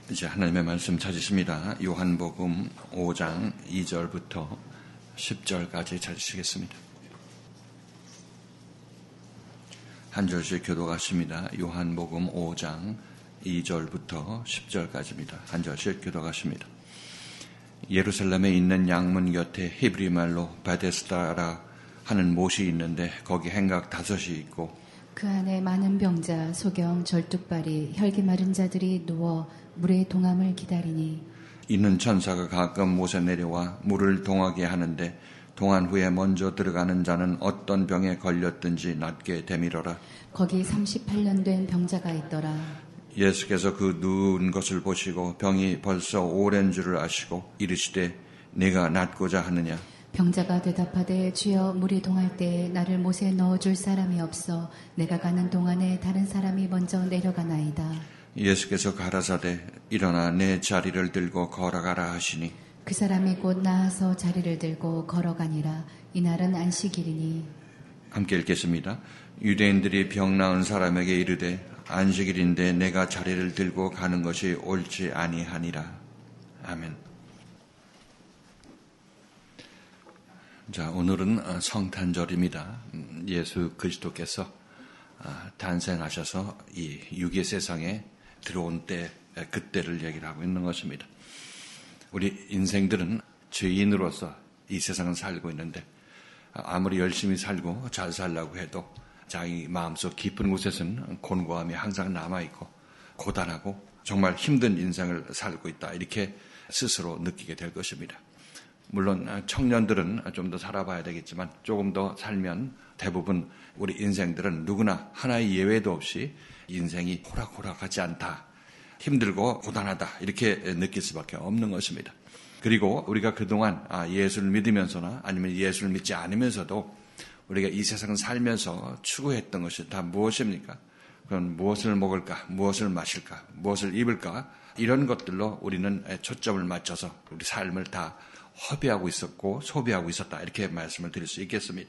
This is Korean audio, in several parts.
이제 하나님의 말씀 찾으십니다. 요한복음 5장 2절부터 10절까지 찾으시겠습니다. 한 절씩 교독하십니다. 요한복음 5장 2절부터 10절까지입니다. 한 절씩 교독하십니다. 예루살렘에 있는 양문 곁에 히브리 말로 베데스다라 하는 못이 있는데 거기 행각 5이 있고 그 안에 많은 병자, 소경, 절뚝발이, 혈기 마른 자들이 누워 물의 동함을 기다리니 이는 천사가 가끔 못에 내려와 물을 동하게 하는데 동한 후에 먼저 들어가는 자는 어떤 병에 걸렸든지 낫게 되밀어라. 거기 38년 된 병자가 있더라. 예수께서 그 누운 것을 보시고 병이 벌써 오랜 줄을 아시고 이르시되 네가 낫고자 하느냐. 병자가 대답하되 주여 물이 동할 때에 나를 못에 넣어줄 사람이 없어 내가 가는 동안에 다른 사람이 먼저 내려가나이다. 예수께서 가라사대 일어나 내 자리를 들고 걸어가라 하시니 그 사람이 곧 나아서 자리를 들고 걸어가니라. 이날은 안식일이니. 함께 읽겠습니다. 유대인들이 병 나은 사람에게 이르되 안식일인데 내가 자리를 들고 가는 것이 옳지 아니하니라. 아멘. 자, 오늘은 성탄절입니다. 예수 그리스도께서 탄생하셔서 이 육의 세상에 들어온 때, 그때를 얘기를 하고 있는 것입니다. 우리 인생들은 죄인으로서 이 세상을 살고 있는데 아무리 열심히 살고 잘 살려고 해도 자기 마음속 깊은 곳에서는 곤고함이 항상 남아있고 고단하고 정말 힘든 인생을 살고 있다. 이렇게 스스로 느끼게 될 것입니다. 물론 청년들은 좀 더 살아봐야 되겠지만 조금 더 살면 대부분 우리 인생들은 누구나 하나의 예외도 없이 인생이 호락호락하지 않다. 힘들고 고단하다. 이렇게 느낄 수밖에 없는 것입니다. 그리고 우리가 그동안 예수를 믿으면서나 아니면 예수를 믿지 않으면서도 우리가 이 세상을 살면서 추구했던 것이 다 무엇입니까? 그건 무엇을 먹을까? 무엇을 마실까? 무엇을 입을까? 이런 것들로 우리는 초점을 맞춰서 우리 삶을 다 허비하고 있었고 소비하고 있었다. 이렇게 말씀을 드릴 수 있겠습니다.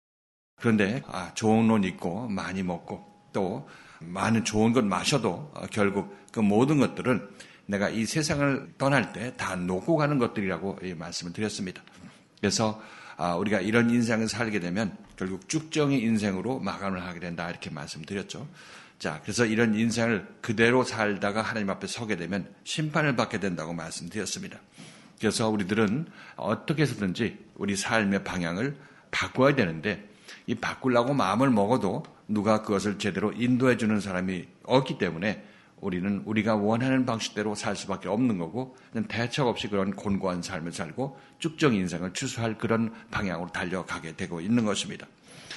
그런데 좋은 옷 입고 많이 먹고 또 많은 좋은 것 마셔도 결국 그 모든 것들은 내가 이 세상을 떠날 때 다 놓고 가는 것들이라고 말씀을 드렸습니다. 그래서 우리가 이런 인생을 살게 되면 결국 쭉정의 인생으로 마감을 하게 된다. 이렇게 말씀드렸죠. 자, 그래서 이런 인생을 그대로 살다가 하나님 앞에 서게 되면 심판을 받게 된다고 말씀드렸습니다. 그래서 우리들은 어떻게 해서든지 우리 삶의 방향을 바꿔야 되는데 이 바꾸려고 마음을 먹어도 누가 그것을 제대로 인도해 주는 사람이 없기 때문에 우리는 우리가 원하는 방식대로 살 수밖에 없는 거고 대책 없이 그런 곤고한 삶을 살고 쭉정 인생을 추수할 그런 방향으로 달려가게 되고 있는 것입니다.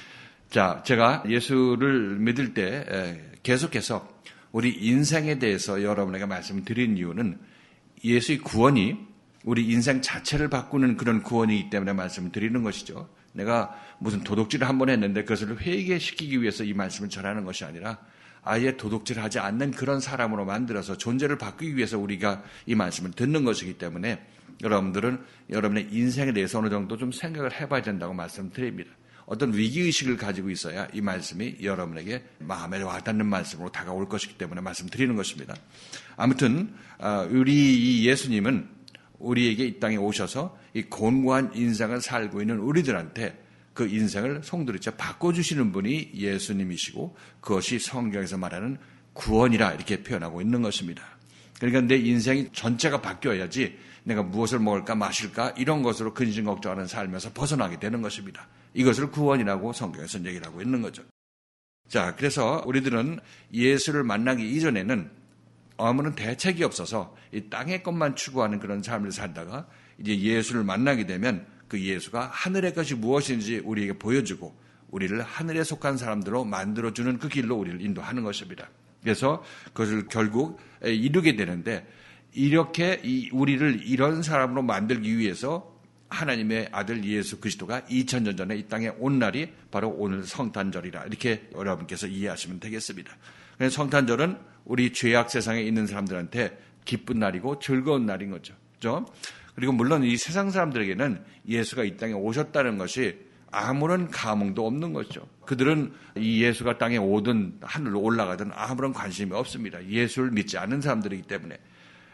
자, 제가 예수를 믿을 때 계속해서 우리 인생에 대해서 여러분에게 말씀을 드린 이유는 예수의 구원이 우리 인생 자체를 바꾸는 그런 구원이기 때문에 말씀을 드리는 것이죠. 내가 무슨 도둑질을 한번 했는데 그것을 회개시키기 위해서 이 말씀을 전하는 것이 아니라 아예 도둑질을 하지 않는 그런 사람으로 만들어서 존재를 바꾸기 위해서 우리가 이 말씀을 듣는 것이기 때문에 여러분들은 여러분의 인생에 대해서 어느 정도 좀 생각을 해봐야 된다고 말씀드립니다. 어떤 위기의식을 가지고 있어야 이 말씀이 여러분에게 마음에 와닿는 말씀으로 다가올 것이기 때문에 말씀드리는 것입니다. 아무튼 우리 이 예수님은 우리에게 이 땅에 오셔서 이 곤고한 인생을 살고 있는 우리들한테 그 인생을 송두리째 바꿔주시는 분이 예수님이시고 그것이 성경에서 말하는 구원이라 이렇게 표현하고 있는 것입니다. 그러니까 내 인생이 전체가 바뀌어야지 내가 무엇을 먹을까 마실까 이런 것으로 근심 걱정하는 삶에서 벗어나게 되는 것입니다. 이것을 구원이라고 성경에서 얘기를 하고 있는 거죠. 자, 그래서 우리들은 예수를 만나기 이전에는 아무런 대책이 없어서 이 땅의 것만 추구하는 그런 삶을 살다가 이제 예수를 만나게 되면 그 예수가 하늘의 것이 무엇인지 우리에게 보여주고 우리를 하늘에 속한 사람들로 만들어주는 그 길로 우리를 인도하는 것입니다. 그래서 그것을 결국 이루게 되는데 이렇게 우리를 이런 사람으로 만들기 위해서 하나님의 아들 예수 그리스도가 2000년 전에 이 땅에 온 날이 바로 오늘 성탄절이라 이렇게 여러분께서 이해하시면 되겠습니다. 그래서 성탄절은 우리 죄악 세상에 있는 사람들한테 기쁜 날이고 즐거운 날인 거죠. 그렇죠? 그리고 물론 이 세상 사람들에게는 예수가 이 땅에 오셨다는 것이 아무런 감흥도 없는 거죠. 그들은 이 예수가 땅에 오든 하늘로 올라가든 아무런 관심이 없습니다. 예수를 믿지 않는 사람들이기 때문에.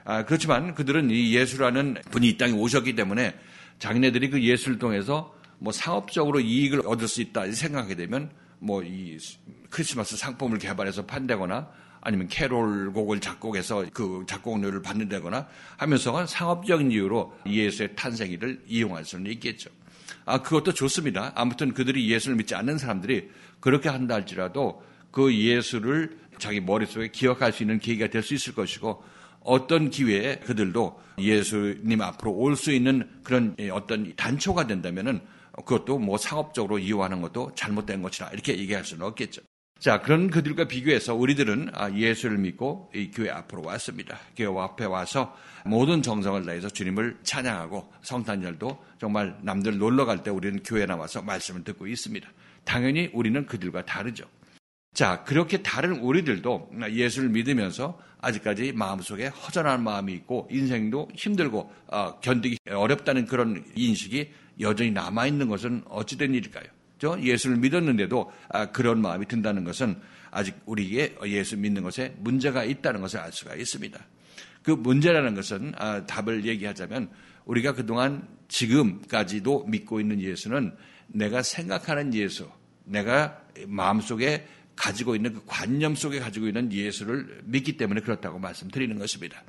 그렇지만 그들은 이 예수라는 분이 이 땅에 오셨기 때문에 자기네들이 그 예수를 통해서 뭐 상업적으로 이익을 얻을 수 있다 생각하게 되면 뭐 이 크리스마스 상품을 개발해서 판다거나 아니면 캐롤 곡을 작곡해서 그 작곡료를 받는다거나 하면서 상업적인 이유로 예수의 탄생일을 이용할 수는 있겠죠. 그것도 좋습니다. 아무튼 그들이 예수를 믿지 않는 사람들이 그렇게 한다 할지라도 그 예수를 자기 머릿속에 기억할 수 있는 계기가 될 수 있을 것이고 어떤 기회에 그들도 예수님 앞으로 올 수 있는 그런 어떤 단초가 된다면은 그것도 뭐 상업적으로 이용하는 것도 잘못된 것이라 이렇게 얘기할 수는 없겠죠. 자, 그런 그들과 비교해서 우리들은 예수를 믿고 이 교회 앞으로 왔습니다. 교회 앞에 와서 모든 정성을 다해서 주님을 찬양하고 성탄절도 정말 남들 놀러 갈 때 우리는 교회에 나와서 말씀을 듣고 있습니다. 당연히 우리는 그들과 다르죠. 자, 그렇게 다른 우리들도 예수를 믿으면서 아직까지 마음속에 허전한 마음이 있고 인생도 힘들고 견디기 어렵다는 그런 인식이 여전히 남아있는 것은 어찌된 일일까요? 예수를 믿었는데도 그런 마음이 든다는 것은 아직 우리에게 예수 믿는 것에 문제가 있다는 것을 알 수가 있습니다. 그 문제라는 것은 답을 얘기하자면 우리가 그동안 지금까지도 믿고 있는 예수는 내가 생각하는 예수, 내가 마음속에 가지고 있는 그 관념 속에 가지고 있는 예수를 믿기 때문에 그렇다고 말씀드리는 것입니다.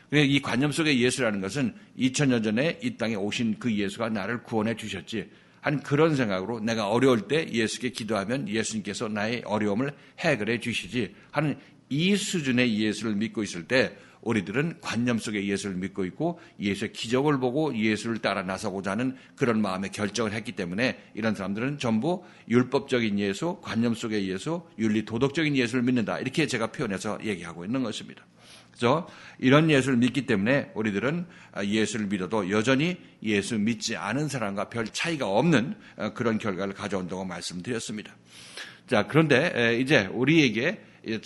이 관념 속의 예수라는 것은 2000년 전에 이 땅에 오신 그 예수가 나를 구원해 주셨지 하는 그런 생각으로 내가 어려울 때 예수께 기도하면 예수님께서 나의 어려움을 해결해 주시지 하는 이 수준의 예수를 믿고 있을 때 우리들은 관념 속의 예수를 믿고 있고 예수의 기적을 보고 예수를 따라 나서고자 하는 그런 마음의 결정을 했기 때문에 이런 사람들은 전부 율법적인 예수, 관념 속의 예수, 윤리 도덕적인 예수를 믿는다. 이렇게 제가 표현해서 얘기하고 있는 것입니다. 그래서 이런 예수를 믿기 때문에 우리들은 예수를 믿어도 여전히 예수 믿지 않은 사람과 별 차이가 없는 그런 결과를 가져온다고 말씀드렸습니다. 자, 그런데 이제 우리에게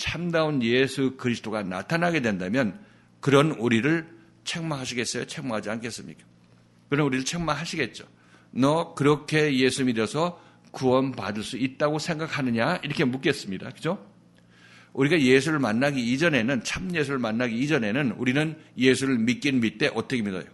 참다운 예수 그리스도가 나타나게 된다면 그런 우리를 책망하시겠어요? 책망하지 않겠습니까? 그런 우리를 책망하시겠죠. 너 그렇게 예수 믿어서 구원받을 수 있다고 생각하느냐? 이렇게 묻겠습니다. 그죠? 우리가 예수를 만나기 이전에는, 참 예수를 만나기 이전에는 우리는 예수를 믿긴 믿되 어떻게 믿어요?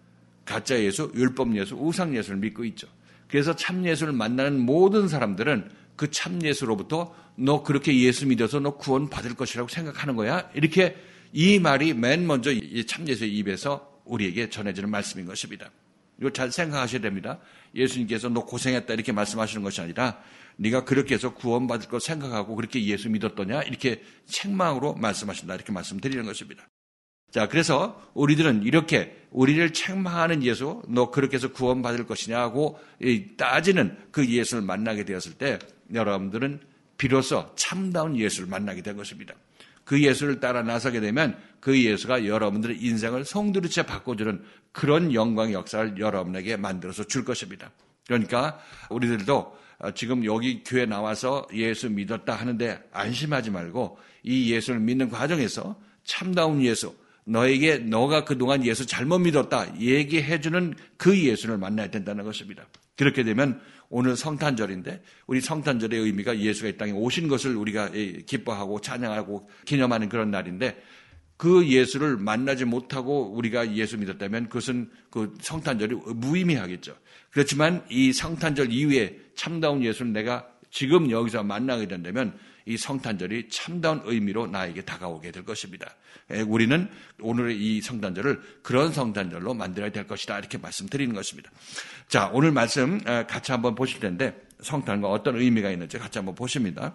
가짜 예수, 율법 예수, 우상 예수를 믿고 있죠. 그래서 참 예수를 만나는 모든 사람들은 그 참 예수로부터 너 그렇게 예수 믿어서 너 구원 받을 것이라고 생각하는 거야? 이렇게 이 말이 맨 먼저 참 예수의 입에서 우리에게 전해지는 말씀인 것입니다. 이거 잘 생각하셔야 됩니다. 예수님께서 너 고생했다 이렇게 말씀하시는 것이 아니라 네가 그렇게 해서 구원받을 거 생각하고 그렇게 예수 믿었더냐? 이렇게 책망으로 말씀하신다. 이렇게 말씀드리는 것입니다. 자, 그래서 우리들은 이렇게 우리를 책망하는 예수, 너 그렇게 해서 구원받을 것이냐고 따지는 그 예수를 만나게 되었을 때 여러분들은 비로소 참다운 예수를 만나게 된 것입니다. 그 예수를 따라 나서게 되면 그 예수가 여러분들의 인생을 송두리째 바꿔주는 그런 영광의 역사를 여러분에게 만들어서 줄 것입니다. 그러니까 우리들도 지금 여기 교회 나와서 예수 믿었다 하는데 안심하지 말고 이 예수를 믿는 과정에서 참다운 예수, 너에게 너가 그동안 예수 잘못 믿었다 얘기해주는 그 예수를 만나야 된다는 것입니다. 그렇게 되면 오늘 성탄절인데 우리 성탄절의 의미가 예수가 이 땅에 오신 것을 우리가 기뻐하고 찬양하고 기념하는 그런 날인데 그 예수를 만나지 못하고 우리가 예수 믿었다면 그것은 그 성탄절이 무의미하겠죠. 그렇지만 이 성탄절 이후에 참다운 예수를 내가 지금 여기서 만나게 된다면 이 성탄절이 참다운 의미로 나에게 다가오게 될 것입니다. 우리는 오늘의 이 성탄절을 그런 성탄절로 만들어야 될 것이다. 이렇게 말씀드리는 것입니다. 자, 오늘 말씀 같이 한번 보실 텐데 성탄과 어떤 의미가 있는지 같이 한번 보십니다.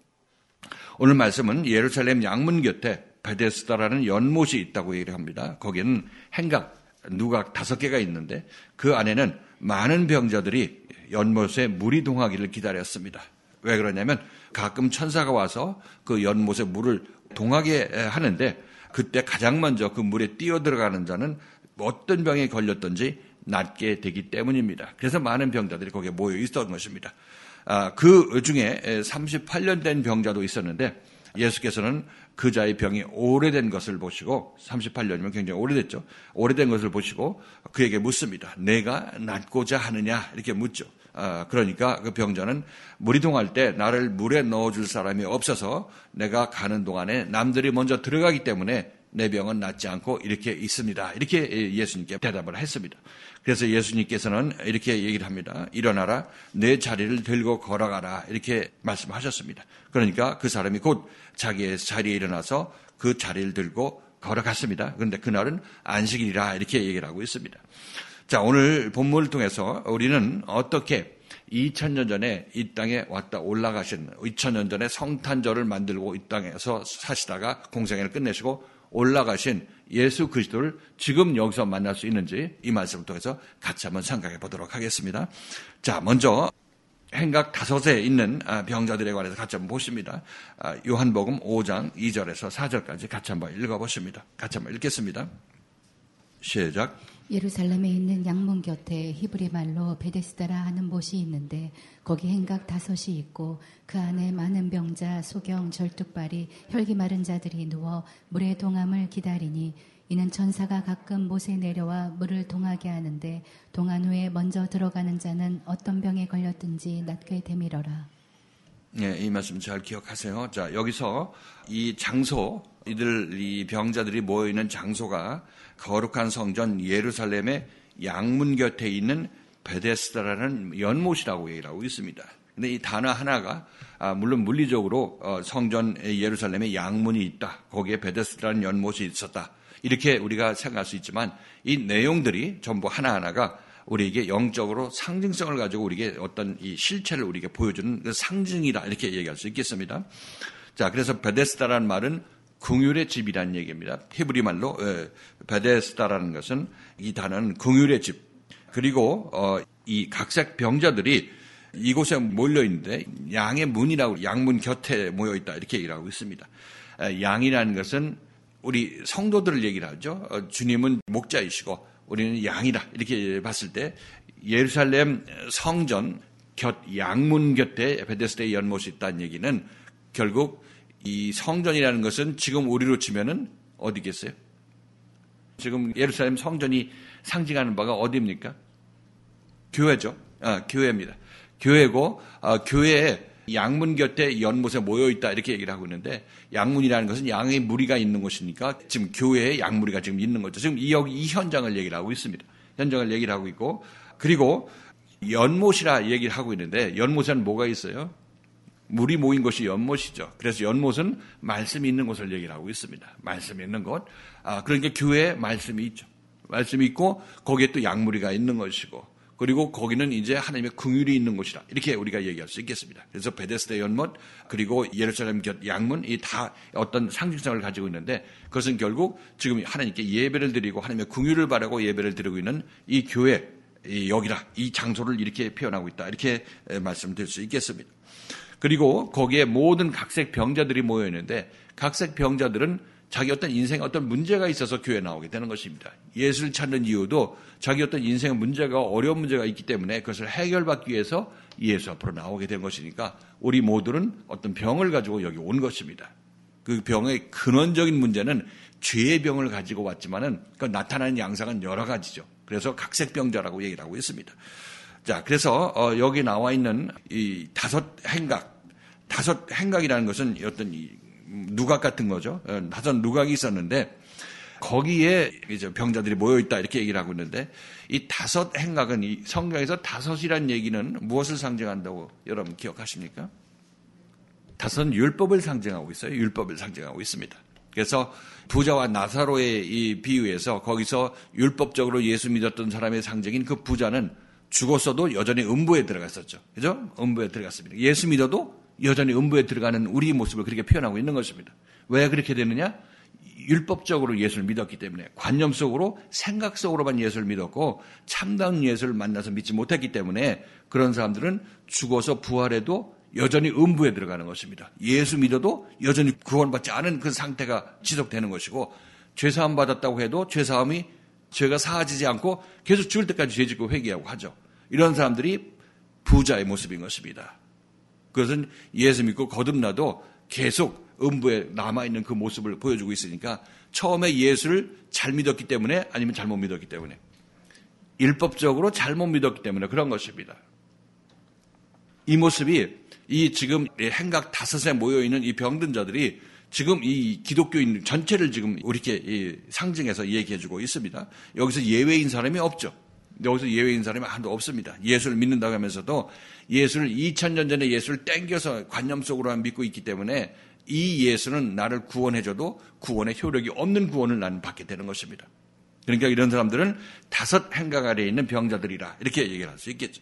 오늘 말씀은 예루살렘 양문 곁에 베데스다라는 연못이 있다고 얘기를 합니다. 거기는 행각, 누각 5개가 있는데 그 안에는 많은 병자들이 연못에 물이 동하기를 기다렸습니다. 왜 그러냐면 가끔 천사가 와서 그 연못에 물을 동하게 하는데 그때 가장 먼저 그 물에 뛰어들어가는 자는 어떤 병에 걸렸든지 낫게 되기 때문입니다. 그래서 많은 병자들이 거기에 모여 있었던 것입니다. 그 중에 38년 된 병자도 있었는데 예수께서는 그 자의 병이 오래된 것을 보시고 38년이면 굉장히 오래됐죠. 오래된 것을 보시고 그에게 묻습니다. 내가 낫고자 하느냐 이렇게 묻죠. 그러니까 그 병자는 물이 동할 때 나를 물에 넣어줄 사람이 없어서 내가 가는 동안에 남들이 먼저 들어가기 때문에 내 병은 낫지 않고 이렇게 있습니다. 이렇게 예수님께 대답을 했습니다. 그래서 예수님께서는 이렇게 얘기를 합니다. 일어나라, 내 자리를 들고 걸어가라, 이렇게 말씀하셨습니다. 그러니까 그 사람이 곧 자기의 자리에 일어나서 그 자리를 들고 걸어갔습니다. 그런데 그날은 안식일이라 이렇게 얘기를 하고 있습니다. 자, 오늘 본문을 통해서 우리는 어떻게 2000년 전에 이 땅에 왔다 올라가신, 2000년 전에 성탄절을 만들고 이 땅에서 사시다가 공생애를 끝내시고 올라가신 예수 그리스도를 지금 여기서 만날 수 있는지 이 말씀을 통해서 같이 한번 생각해 보도록 하겠습니다. 자, 먼저 행각 5에 있는 병자들에 관해서 같이 한번 보십니다. 요한복음 5장 2절에서 4절까지 같이 한번 읽어보십니다. 같이 한번 읽겠습니다. 시작. 예루살렘에 있는 양문 곁에 히브리 말로 베데스다라 하는 못이 있는데 거기 행각 5이 있고 그 안에 많은 병자, 소경, 절뚝발이, 혈기 마른 자들이 누워 물의 동함을 기다리니 이는 천사가 가끔 못에 내려와 물을 동하게 하는데 동한 후에 먼저 들어가는 자는 어떤 병에 걸렸든지 낫게 되밀어라. 네, 이 말씀 잘 기억하세요. 자, 여기서 이 장소, 이 병자들이 모여있는 장소가 거룩한 성전 예루살렘의 양문 곁에 있는 베데스다라는 연못이라고 얘기를 하고 있습니다. 근데 이 단어 하나가 물론 물리적으로 성전 예루살렘에 양문이 있다. 거기에 베데스다라는 연못이 있었다. 이렇게 우리가 생각할 수 있지만 이 내용들이 전부 하나하나가 우리에게 영적으로 상징성을 가지고 우리에게 어떤 이 실체를 우리에게 보여주는 그 상징이다. 이렇게 얘기할 수 있겠습니다. 자, 그래서 베데스다라는 말은 긍휼의 집이라는 얘기입니다. 히브리 말로 베데스다라는 것은 이 단어는 긍휼의 집. 그리고 이 각색 병자들이 이곳에 몰려 있는데 양의 문이라고 양문 곁에 모여 있다 이렇게 얘기를 하고 있습니다. 양이라는 것은 우리 성도들을 얘기를 하죠. 주님은 목자이시고 우리는 양이다 이렇게 봤을 때 예루살렘 성전 곁 양문 곁에 베데스다의 연못이 있다는 얘기는 결국 이 성전이라는 것은 지금 우리로 치면은 어디겠어요? 지금 예루살렘 성전이 상징하는 바가 어디입니까? 교회죠. 교회입니다. 교회고 교회에 양문 곁에 연못에 모여있다 이렇게 얘기를 하고 있는데 양문이라는 것은 양의 무리가 있는 곳이니까 지금 교회에 양무리가 지금 있는 거죠. 지금 이 현장을 얘기를 하고 있습니다. 현장을 얘기를 하고 있고 그리고 연못이라 얘기를 하고 있는데 연못에는 뭐가 있어요? 물이 모인 곳이 연못이죠. 그래서 연못은 말씀이 있는 곳을 얘기를 하고 있습니다. 말씀이 있는 곳. 그러니까 교회에 말씀이 있죠. 말씀이 있고 거기에 또 양무리가 있는 것이고 그리고 거기는 이제 하나님의 긍휼이 있는 곳이다. 이렇게 우리가 얘기할 수 있겠습니다. 그래서 베데스다 연못 그리고 예루살렘 곁 양문 이 다 어떤 상징성을 가지고 있는데 그것은 결국 지금 하나님께 예배를 드리고 하나님의 긍휼을 바라고 예배를 드리고 있는 이 교회 여기다 이 장소를 이렇게 표현하고 있다. 이렇게 말씀드릴 수 있겠습니다. 그리고 거기에 모든 각색 병자들이 모여 있는데 각색 병자들은 자기 어떤 인생에 어떤 문제가 있어서 교회에 나오게 되는 것입니다. 예수를 찾는 이유도 자기 어떤 인생의 문제가 어려운 문제가 있기 때문에 그것을 해결받기 위해서 예수 앞으로 나오게 된 것이니까 우리 모두는 어떤 병을 가지고 여기 온 것입니다. 그 병의 근원적인 문제는 죄의 병을 가지고 왔지만은 그 나타나는 양상은 여러 가지죠. 그래서 각색병자라고 얘기를 하고 있습니다. 자, 그래서 여기 나와 있는 이 5 행각이라는 것은 어떤 누각 같은 거죠. 5 누각이 있었는데 거기에 이제 병자들이 모여 있다 이렇게 얘기를 하고 있는데 이 5 행각은 이 성경에서 5이라는 얘기는 무엇을 상징한다고 여러분 기억하십니까? 5은 율법을 상징하고 있어요. 율법을 상징하고 있습니다. 그래서 부자와 나사로의 이 비유에서 거기서 율법적으로 예수 믿었던 사람의 상징인 그 부자는 죽었어도 여전히 음부에 들어갔었죠. 그죠? 음부에 들어갔습니다. 예수 믿어도 여전히 음부에 들어가는 우리 모습을 그렇게 표현하고 있는 것입니다. 왜 그렇게 되느냐? 율법적으로 예수를 믿었기 때문에 관념 속으로 생각 속으로만 예수를 믿었고 참다운 예수를 만나서 믿지 못했기 때문에 그런 사람들은 죽어서 부활해도 여전히 음부에 들어가는 것입니다. 예수 믿어도 여전히 구원받지 않은 그 상태가 지속되는 것이고 죄사함 받았다고 해도 죄가 사하지지 않고 계속 죽을 때까지 죄짓고 회개하고 하죠. 이런 사람들이 부자의 모습인 것입니다. 그것은 예수 믿고 거듭나도 계속 음부에 남아있는 그 모습을 보여주고 있으니까 처음에 예수를 잘 믿었기 때문에 아니면 잘못 믿었기 때문에 율법적으로 잘못 믿었기 때문에 그런 것입니다. 이 모습이 이 지금 행각 5에 모여있는 이 병든 자들이 지금 이 기독교인 전체를 지금 이렇게 상징해서 얘기해주고 있습니다. 여기서 예외인 사람이 없죠. 여기서 예외인 사람이 한도 없습니다. 예수를 믿는다고 하면서도 예수를 2000년 전에 예수를 땡겨서 관념 속으로만 믿고 있기 때문에 이 예수는 나를 구원해줘도 구원의 효력이 없는 구원을 나는 받게 되는 것입니다. 그러니까 이런 사람들은 5 행각 아래에 있는 병자들이라 이렇게 얘기를 할 수 있겠죠.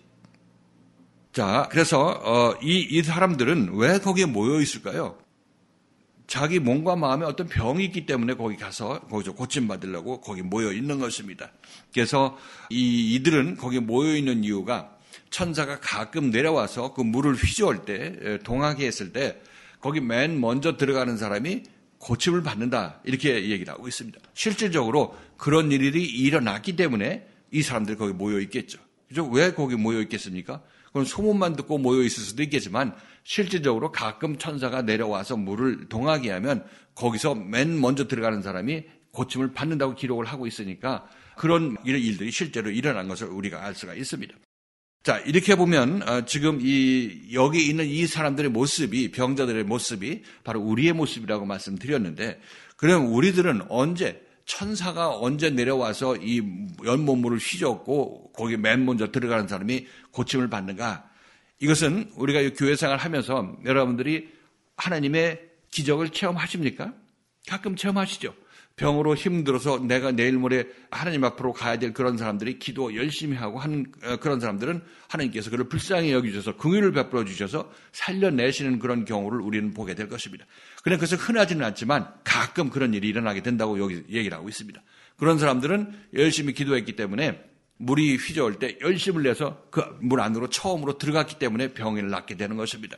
자, 그래서 이 사람들은 왜 거기에 모여 있을까요? 자기 몸과 마음에 어떤 병이 있기 때문에 거기서 고침받으려고 거기 모여 있는 것입니다. 그래서 이들은 거기에 모여 있는 이유가 천사가 가끔 내려와서 그 물을 휘저을 때, 동하게 했을 때 거기 맨 먼저 들어가는 사람이 고침을 받는다 이렇게 얘기를 하고 있습니다. 실질적으로 그런 일이 일어났기 때문에 이 사람들이 거기 모여 있겠죠. 그죠? 왜 거기 모여 있겠습니까? 그건 소문만 듣고 모여 있을 수도 있겠지만 실질적으로 가끔 천사가 내려와서 물을 동하게 하면 거기서 맨 먼저 들어가는 사람이 고침을 받는다고 기록을 하고 있으니까 그런 일들이 실제로 일어난 것을 우리가 알 수가 있습니다. 자, 이렇게 보면 지금 여기 있는 이 사람들의 모습이, 병자들의 모습이 바로 우리의 모습이라고 말씀드렸는데, 그럼 우리들은 천사가 언제 내려와서 이 연못물을 휘젓고 거기 맨 먼저 들어가는 사람이 고침을 받는가? 이것은 우리가 교회 생활을 하면서 여러분들이 하나님의 기적을 체험하십니까? 가끔 체험하시죠? 병으로 힘들어서 내가 내일 모레 하나님 앞으로 가야 될 그런 사람들이 기도 열심히 하고 하는 그런 사람들은 하나님께서 그를 불쌍히 여기셔서 긍휼을 베풀어 주셔서 살려내시는 그런 경우를 우리는 보게 될 것입니다. 그냥 그것은 흔하지는 않지만 가끔 그런 일이 일어나게 된다고 여기 얘기를 하고 있습니다. 그런 사람들은 열심히 기도했기 때문에 물이 휘저을 때 열심을 내서 그 물 안으로 처음으로 들어갔기 때문에 병을 낫게 되는 것입니다.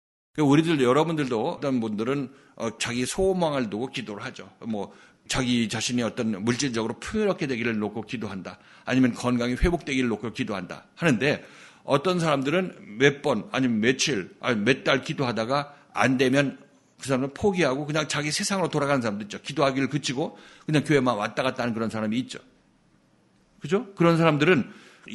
여러분들도 어떤 분들은 자기 소망을 두고 기도를 하죠. 자기 자신이 어떤 물질적으로 풍요롭게 되기를 놓고 기도한다. 아니면 건강이 회복되기를 놓고 기도한다. 하는데 어떤 사람들은 몇 번 아니면 며칠 아니면 몇 달 기도하다가 안 되면 그 사람은 포기하고 그냥 자기 세상으로 돌아가는 사람도 있죠. 기도하기를 그치고 그냥 교회만 왔다 갔다 하는 그런 사람이 있죠. 그죠? 그런 사람들은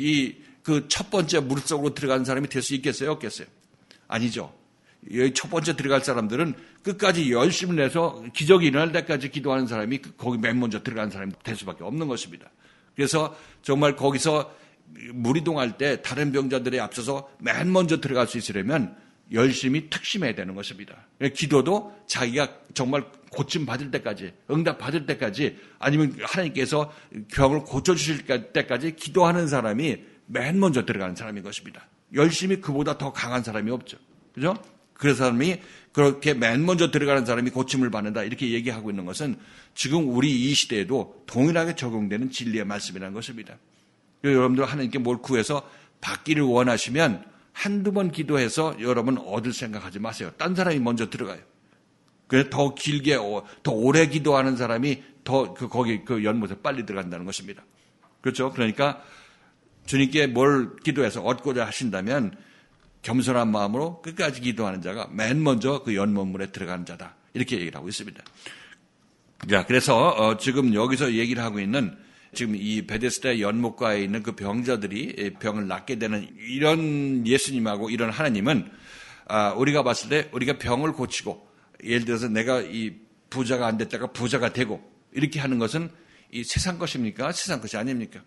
그 첫 번째 물속으로 들어가는 사람이 될 수 있겠어요? 없겠어요? 아니죠. 여기 첫 번째 들어갈 사람들은 끝까지 열심을 내서 기적이 일어날 때까지 기도하는 사람이 거기 맨 먼저 들어가는 사람이 될 수밖에 없는 것입니다. 그래서 정말 거기서 물이 동할 때 다른 병자들에 앞서서 맨 먼저 들어갈 수 있으려면 열심히 특심해야 되는 것입니다. 기도도 자기가 정말 고침 받을 때까지, 응답 받을 때까지, 아니면 하나님께서 병을 고쳐주실 때까지 기도하는 사람이 맨 먼저 들어가는 사람인 것입니다. 열심히 그보다 더 강한 사람이 없죠. 그죠? 그 사람이 그렇게 맨 먼저 들어가는 사람이 고침을 받는다 이렇게 얘기하고 있는 것은 지금 우리 이 시대에도 동일하게 적용되는 진리의 말씀이라는 것입니다. 여러분들 하나님께 뭘 구해서 받기를 원하시면 한두 번 기도해서 여러분 얻을 생각하지 마세요. 딴 사람이 먼저 들어가요. 그래서 더 길게 더 오래 기도하는 사람이 더 거기 그 연못에 빨리 들어간다는 것입니다. 그렇죠? 그러니까 주님께 뭘 기도해서 얻고자 하신다면 겸손한 마음으로 끝까지 기도하는 자가 맨 먼저 그 연못물에 들어가는 자다. 이렇게 얘기를 하고 있습니다. 자, 그래서 지금 여기서 얘기를 하고 있는 지금 이 베데스다 연못가에 있는 그 병자들이 병을 낫게 되는 이런 예수님하고 이런 하나님은 우리가 봤을 때 우리가 병을 고치고 예를 들어서 내가 이 부자가 안 됐다가 부자가 되고 이렇게 하는 것은 이 세상 것입니까? 세상 것이 아닙니까?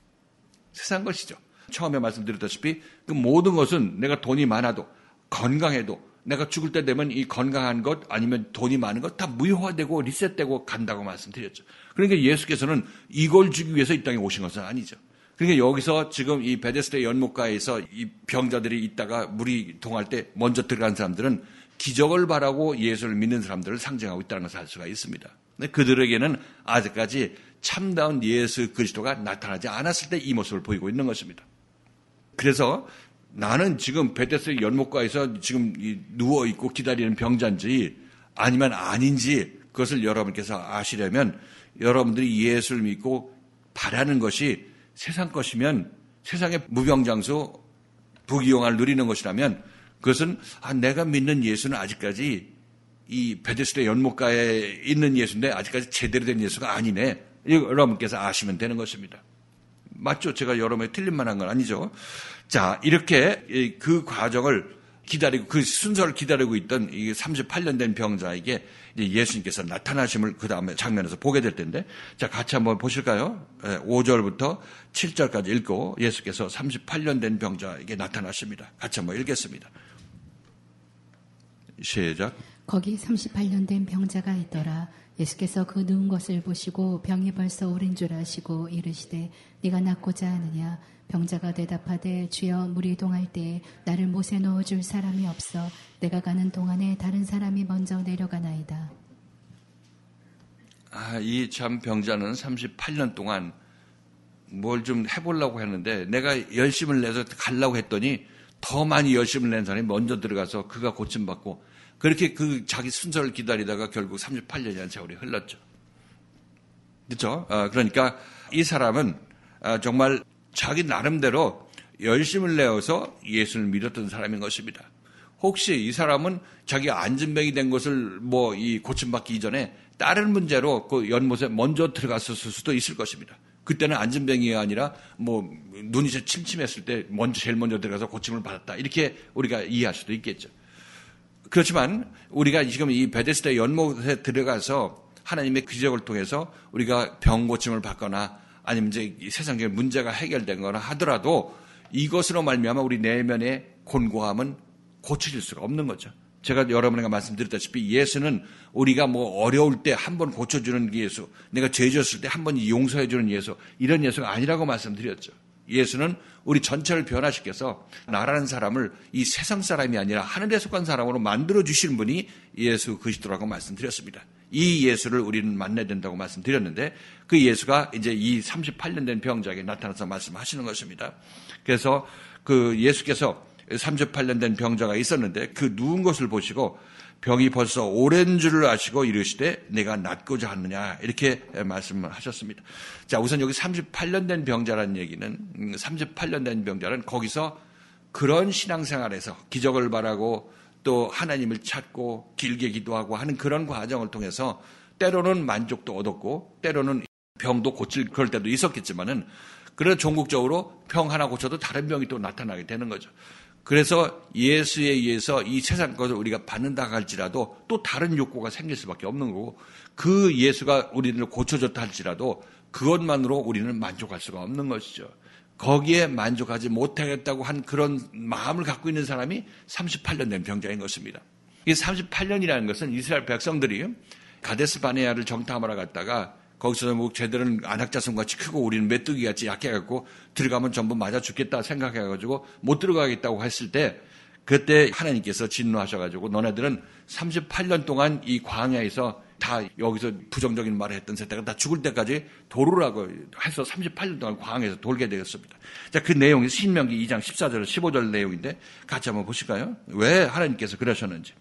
세상 것이죠. 처음에 말씀드렸다시피 그 모든 것은 내가 돈이 많아도 건강해도 내가 죽을 때 되면 이 건강한 것 아니면 돈이 많은 것 다 무효화되고 리셋되고 간다고 말씀드렸죠. 그러니까 예수께서는 이걸 주기 위해서 이 땅에 오신 것은 아니죠. 그러니까 여기서 지금 이 베데스다 연못가에서 이 병자들이 있다가 물이 동할 때 먼저 들어간 사람들은 기적을 바라고 예수를 믿는 사람들을 상징하고 있다는 것을 알 수가 있습니다. 근데 그들에게는 아직까지 참다운 예수 그리스도가 나타나지 않았을 때 이 모습을 보이고 있는 것입니다. 그래서 나는 지금 베데스다 연못가에서 지금 누워있고 기다리는 병자인지 아니면 아닌지 그것을 여러분께서 아시려면 여러분들이 예수를 믿고 바라는 것이 세상 것이면 세상의 무병장수 부귀영화를 누리는 것이라면 그것은 내가 믿는 예수는 아직까지 이 베데스다 연못가에 있는 예수인데 아직까지 제대로 된 예수가 아니네. 여러분께서 아시면 되는 것입니다. 맞죠? 제가 여러분의 틀린 말한 건 아니죠. 자, 이렇게 그 과정을 기다리고 그 순서를 기다리고 있던 이 38년 된 병자에게 이제 예수님께서 나타나심을 그 다음에 장면에서 보게 될 텐데, 자, 같이 한번 보실까요? 5절부터 7절까지 읽고 예수께서 38년 된 병자에게 나타나십니다. 같이 한번 읽겠습니다. 시작. 거기 38년 된 병자가 있더라. 예수께서 그 누운 것을 보시고 병이 벌써 오랜 줄 아시고 이르시되 네가 낫고자 하느냐. 병자가 대답하되 주여 물이 동할 때에 나를 못에 넣어줄 사람이 없어 내가 가는 동안에 다른 사람이 먼저 내려가나이다. 이 참 병자는 38년 동안 뭘 좀 해보려고 했는데 내가 열심을 내서 가려고 했더니 더 많이 열심을 낸 사람이 먼저 들어가서 그가 고침받고 그렇게 그 자기 순서를 기다리다가 결국 38년이라는 세월이 흘렀죠. 그렇죠? 그러니까 이 사람은 정말 자기 나름대로 열심을 내어서 예수를 믿었던 사람인 것입니다. 혹시 이 사람은 자기가 안진병이 된 것을 이 고침받기 이전에 다른 문제로 그 연못에 먼저 들어갔을 수도 있을 것입니다. 그때는 안진병이 아니라 눈이 침침했을 때 제일 먼저 들어가서 고침을 받았다. 이렇게 우리가 이해할 수도 있겠죠. 그렇지만 우리가 지금 이 베데스다 연못에 들어가서 하나님의 기적을 통해서 우리가 병 고침을 받거나 아니면 이제 세상적인 문제가 해결된 거나 하더라도 이것으로 말미암아 우리 내면의 곤고함은 고쳐질 수가 없는 거죠. 제가 여러 번에 말씀드렸다시피 예수는 우리가 어려울 때 한 번 고쳐주는 예수, 내가 죄 지었을 때 한 번 용서해주는 예수, 이런 예수가 아니라고 말씀드렸죠. 예수는 우리 전체를 변화시켜서 나라는 사람을 이 세상 사람이 아니라 하늘에 속한 사람으로 만들어주시는 분이 예수 그리스도라고 말씀드렸습니다. 이 예수를 우리는 만나야 된다고 말씀드렸는데 그 예수가 이제 이 38년 된 병자에게 나타나서 말씀하시는 것입니다. 그래서 그 예수께서 38년 된 병자가 있었는데 그 누운 것을 보시고 병이 벌써 오랜 줄을 아시고 이르시되 내가 낫고자 하느냐 이렇게 말씀을 하셨습니다. 자, 우선 여기 38년 된 병자라는 얘기는 38년 된 병자는 거기서 그런 신앙생활에서 기적을 바라고 또 하나님을 찾고 길게 기도하고 하는 그런 과정을 통해서 때로는 만족도 얻었고 때로는 병도 고칠 그럴 때도 있었겠지만은 그래서 종국적으로 병 하나 고쳐도 다른 병이 또 나타나게 되는 거죠. 그래서 예수에 의해서 이 세상 것을 우리가 받는다 할지라도 또 다른 욕구가 생길 수밖에 없는 거고 그 예수가 우리를 고쳐줬다 할지라도 그것만으로 우리는 만족할 수가 없는 것이죠. 거기에 만족하지 못하겠다고 한 그런 마음을 갖고 있는 사람이 38년 된 병자인 것입니다. 이 38년이라는 것은 이스라엘 백성들이 가데스 바네아를 정탐하러 갔다가 거기서 쟤들은 안악자손같이 크고 우리는 메뚜기같이 약해갖고 들어가면 전부 맞아 죽겠다 생각해가지고 못 들어가겠다고 했을 때 그때 하나님께서 진노하셔가지고 너네들은 38년 동안 이 광야에서 다 여기서 부정적인 말을 했던 세대가 다 죽을 때까지 도르라고 해서 38년 동안 광야에서 돌게 되었습니다. 자, 그 내용이 신명기 2장 14절 15절 내용인데 같이 한번 보실까요? 왜 하나님께서 그러셨는지.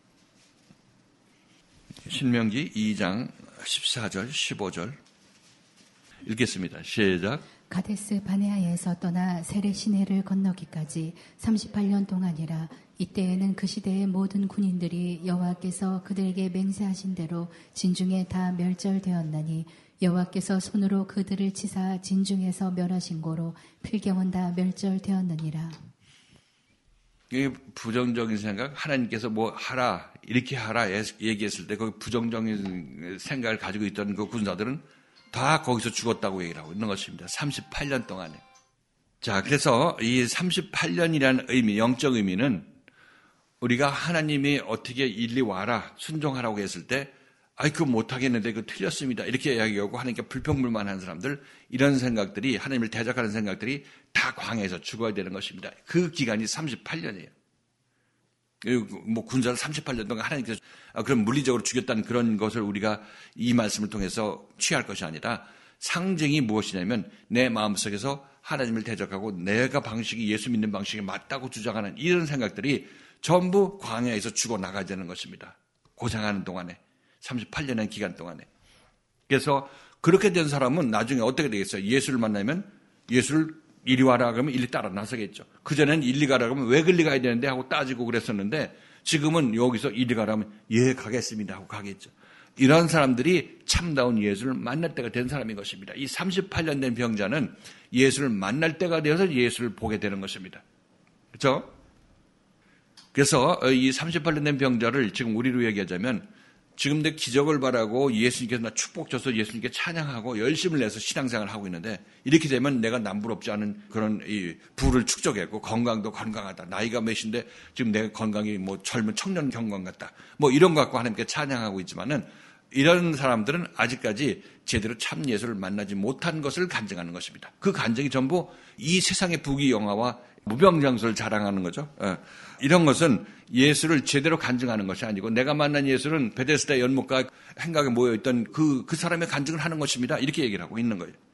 신명기 2장 14절 15절 읽겠습니다. 시작. 가데스 바네아에서 떠나 세레 시내를 건너기까지 38년 동안이라. 이때에는 그 시대의 모든 군인들이 여호와께서 그들에게 맹세하신 대로 진중에 다 멸절되었나니 여호와께서 손으로 그들을 치사 진중에서 멸하신 고로 필경은 다 멸절되었느니라. 이 부정적인 생각, 하나님께서 하라, 이렇게 하라 얘기했을 때 그 부정적인 생각을 가지고 있던 그 군사들은 다 거기서 죽었다고 얘기를 하고 있는 것입니다. 38년 동안에. 자, 그래서 이 38년이라는 의미, 영적 의미는 우리가 하나님이 어떻게 일리 와라, 순종하라고 했을 때 그거 못하겠는데 그거 틀렸습니다. 이렇게 이야기하고 하나님께 불평불만한 사람들, 이런 생각들이, 하나님을 대적하는 생각들이 다 광야에서 죽어야 되는 것입니다. 그 기간이 38년이에요. 군사를 38년 동안 하나님께서 그런 물리적으로 죽였다는 그런 것을 우리가 이 말씀을 통해서 취할 것이 아니라 상징이 무엇이냐면 내 마음속에서 하나님을 대적하고 내가 방식이 예수 믿는 방식이 맞다고 주장하는 이런 생각들이 전부 광야에서 죽어나가야 되는 것입니다. 고생하는 동안에. 38년의 기간 동안에. 그래서 그렇게 된 사람은 나중에 어떻게 되겠어요? 예수를 만나면 예수를 이리 와라 그러면 일리 따라 나서겠죠. 그전에는 일리 가라 그러면 왜 그리 가야 되는데 하고 따지고 그랬었는데 지금은 여기서 이리 가라면 예 가겠습니다 하고 가겠죠. 이런 사람들이 참다운 예수를 만날 때가 된 사람인 것입니다. 이 38년 된 병자는 예수를 만날 때가 되어서 예수를 보게 되는 것입니다. 그렇죠? 그래서 이 38년 된 병자를 지금 우리로 얘기하자면 지금 내 기적을 바라고 예수님께서 나 축복 줘서 예수님께 찬양하고 열심을 내서 신앙생활을 하고 있는데 이렇게 되면 내가 남부럽지 않은 그런 이 부를 축적했고 건강도 건강하다. 나이가 몇인데 지금 내가 건강이 뭐 젊은 청년 경관 같다. 뭐 이런 거 갖고 하나님께 찬양하고 있지만은 이런 사람들은 아직까지 제대로 참 예수를 만나지 못한 것을 간증하는 것입니다. 그 간증이 전부 이 세상의 부귀영화와 무병장수를 자랑하는 거죠. 이런 것은 예수를 제대로 간증하는 것이 아니고 내가 만난 예수는 베데스다 연못가 행각에 모여있던 그 사람의 간증을 하는 것입니다. 이렇게 얘기를 하고 있는 거예요.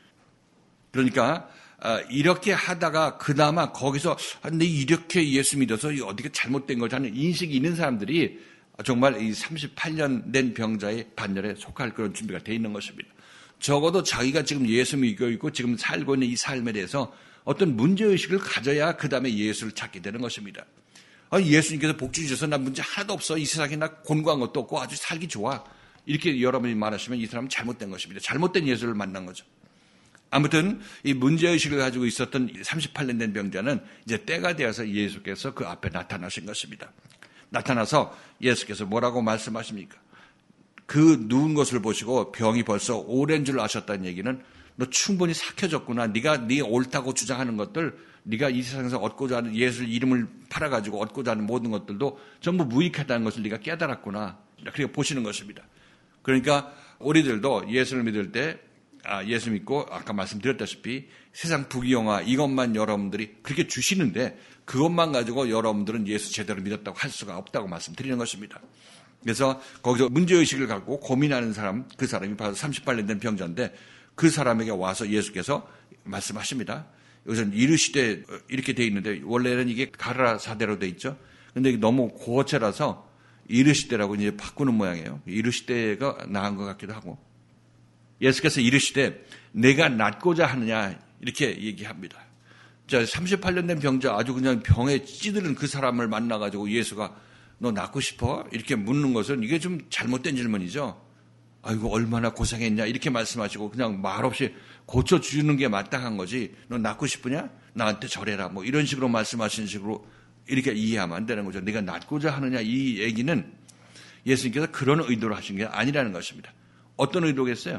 그러니까 이렇게 하다가 그나마 거기서 근데 이렇게 예수 믿어서 어디가 잘못된 거지 하는 인식이 있는 사람들이 정말 이 38년 된 병자의 반열에 속할 그런 준비가 돼 있는 것입니다. 적어도 자기가 지금 예수 믿고 있고 지금 살고 있는 이 삶에 대해서 어떤 문제의식을 가져야 그 다음에 예수를 찾게 되는 것입니다. 예수님께서 복주 주셔서 나 문제 하나도 없어. 이 세상에 나 곤고한 것도 없고 아주 살기 좋아. 이렇게 여러분이 말하시면 이 사람은 잘못된 것입니다. 잘못된 예수를 만난 거죠. 아무튼 이 문제의식을 가지고 있었던 38년 된 병자는 이제 때가 되어서 예수께서 그 앞에 나타나신 것입니다. 나타나서 예수께서 뭐라고 말씀하십니까? 그 누운 것을 보시고 병이 벌써 오랜 줄 아셨다는 얘기는 너 충분히 삭혀졌구나. 네가 네 옳다고 주장하는 것들, 네가 이 세상에서 얻고자 하는 예수 이름을 팔아가지고 얻고자 하는 모든 것들도 전부 무익하다는 것을 네가 깨달았구나. 그렇게 보시는 것입니다. 그러니까 우리들도 예수를 믿을 때 예수 믿고 아까 말씀드렸다시피 세상 부귀영화 이것만 여러분들이 그렇게 주시는데 그것만 가지고 여러분들은 예수 제대로 믿었다고 할 수가 없다고 말씀드리는 것입니다. 그래서 거기서 문제의식을 갖고 고민하는 사람, 그 사람이 바로 38년 된 병자인데 그 사람에게 와서 예수께서 말씀하십니다. 여기서는 이르시되 이렇게 돼 있는데 원래는 이게 가라사대로 돼 있죠. 근데 너무 고어체라서 이르시되라고 이제 바꾸는 모양이에요. 이르시되가 나은 것 같기도 하고. 예수께서 이르시되 내가 낫고자 하느냐 이렇게 얘기합니다. 자, 38년 된 병자 아주 그냥 병에 찌드는 그 사람을 만나가지고 예수가 너 낫고 싶어? 이렇게 묻는 것은 이게 좀 잘못된 질문이죠. 아이고 얼마나 고생했냐 이렇게 말씀하시고 그냥 말없이 고쳐주는 게 마땅한 거지. 너 낫고 싶으냐? 나한테 절해라. 뭐 이런 식으로 말씀하시는 식으로 이렇게 이해하면 안 되는 거죠. 네가 낫고자 하느냐 이 얘기는 예수님께서 그런 의도로 하신 게 아니라는 것입니다. 어떤 의도겠어요?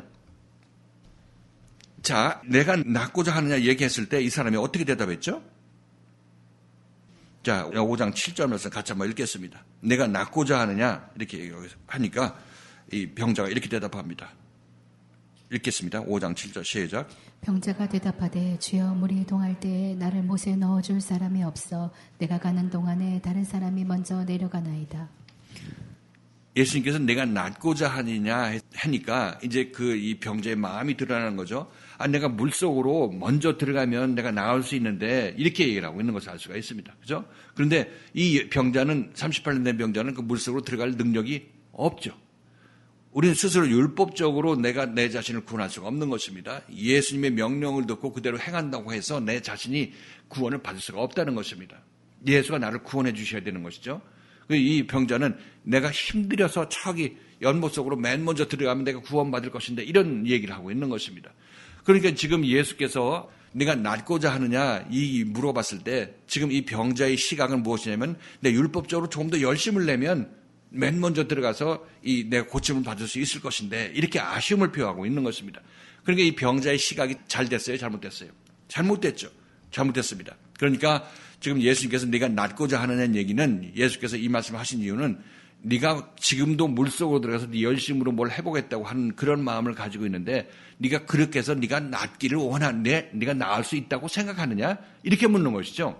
자, 내가 낫고자 하느냐 얘기했을 때 이 사람이 어떻게 대답했죠? 자, 5장 7절에서 같이 한번 읽겠습니다. 내가 낫고자 하느냐 이렇게 하니까 이 병자가 이렇게 대답합니다. 읽겠습니다. 5장 7절 시작. 병자가 대답하되 주여 물이 이동할 때에 나를 못에 넣어줄 사람이 없어 내가 가는 동안에 다른 사람이 먼저 내려가나이다. 예수님께서 내가 낫고자 하느냐 하니까 이제 이 병자의 마음이 드러나는 거죠. 내가 물속으로 먼저 들어가면 내가 나올 수 있는데 이렇게 얘기를 하고 있는 것을 알 수가 있습니다. 그죠? 그런데 이 병자는 38년 된 병자는 그 물속으로 들어갈 능력이 없죠. 우리는 스스로 율법적으로 내가 내 자신을 구원할 수가 없는 것입니다. 예수님의 명령을 듣고 그대로 행한다고 해서 내 자신이 구원을 받을 수가 없다는 것입니다. 예수가 나를 구원해 주셔야 되는 것이죠. 이 병자는 내가 힘들여서 저기 연못 속으로 맨 먼저 들어가면 내가 구원받을 것인데 이런 얘기를 하고 있는 것입니다. 그러니까 지금 예수께서 내가 낫고자 하느냐 물어봤을 때 지금 이 병자의 시각은 무엇이냐면 내 율법적으로 조금 더 열심을 내면 맨 먼저 들어가서 내가 고침을 받을 수 있을 것인데 이렇게 아쉬움을 표하고 있는 것입니다. 그러니까 이 병자의 시각이 잘 됐어요? 잘못됐어요? 잘못됐죠. 잘못됐습니다. 그러니까 지금 예수님께서 네가 낫고자 하느냐는 얘기는 예수께서 이 말씀을 하신 이유는 네가 지금도 물속으로 들어가서 네 열심으로 뭘 해보겠다고 하는 그런 마음을 가지고 있는데 네가 그렇게 해서 네가 낫기를 원하는데 네가 나을 수 있다고 생각하느냐? 이렇게 묻는 것이죠.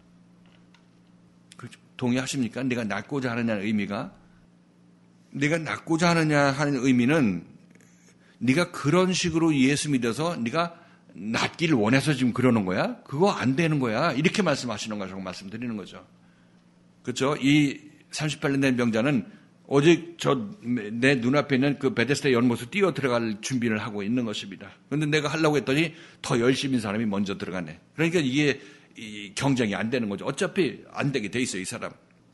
동의하십니까? 네가 낫고자 하느냐는 의미가 네가 낫고자 하느냐 하는 의미는 네가 그런 식으로 예수 믿어서 네가 낫기를 원해서 지금 그러는 거야? 그거 안 되는 거야. 이렇게 말씀하시는 거라고 말씀드리는 거죠. 그렇죠? 이 38년 된 병자는 오직 내 눈앞에 있는 그 베데스다 연못으로 뛰어 들어갈 준비를 하고 있는 것입니다. 그런데 내가 하려고 했더니 더 열심인 사람이 먼저 들어가네. 그러니까 이게 경쟁이 안 되는 거죠. 어차피 안 되게 돼 있어요, 이 사람.